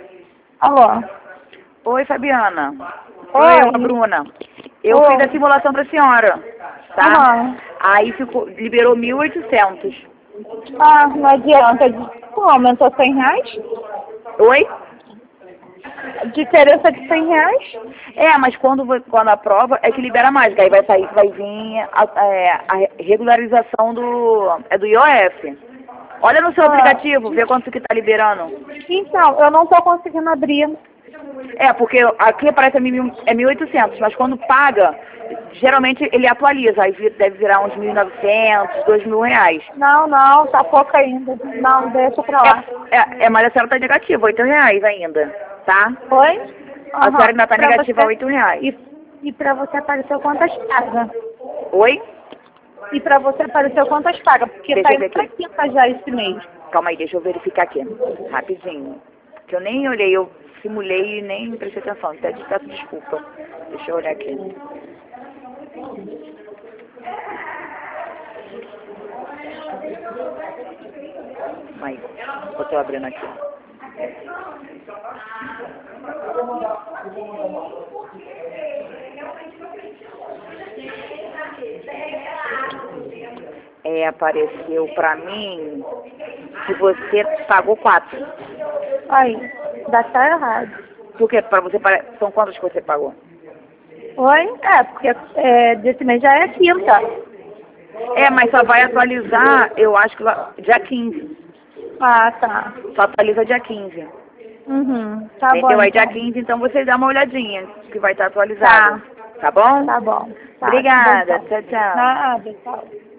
Alô? Oi, Fabiana. Sou Oi. eu, a Bruna. Eu Oi. fiz a simulação pra senhora, tá? Aham. Aí liberou 1.800. Ah, não adianta. Pô, aumentou R$100? Oi? Diferença de R$100? É, mas quando aprova é que libera mais, que aí vai vir a regularização do IOF. Olha no seu Ah, aplicativo, vê quanto que tá liberando. então, eu não tô conseguindo abrir. É, porque aqui aparece 1.800, mas quando paga, geralmente ele atualiza, aí deve virar uns 1.900, R$2.000. Não, tá pouco ainda. Não, deixa pra lá. Mas a senhora tá negativa, R$8 ainda, tá? Oi? A senhora Aham. ainda tá Pra negativa a você... R$8. E pra você apareceu quantas paga? Oi? E pra você apareceu quantas paga? Porque Deixa tá eu ver indo pra aqui. quinta já esse mês. Calma aí, deixa eu verificar aqui, rapidinho. Que eu nem olhei, eu simulei e nem prestei atenção, até te peço desculpa. Deixa eu olhar aqui. Aí, eu tô abrindo aqui. Apareceu pra mim que você pagou 4. Aí, dá tá errado. Por quê? Pra você, são quantas que você pagou? Oi? É, porque desse mês já é quinta. Mas só vai atualizar, eu acho que lá, dia 15. Ah, tá. Só atualiza dia 15. Uhum. Tá bom, Entendeu? Aí dia então. 15, então você dá uma olhadinha, que vai estar atualizado. Tá bom? Tá bom. Tá bom Obrigada. então. Tchau, tchau. Nada, tchau.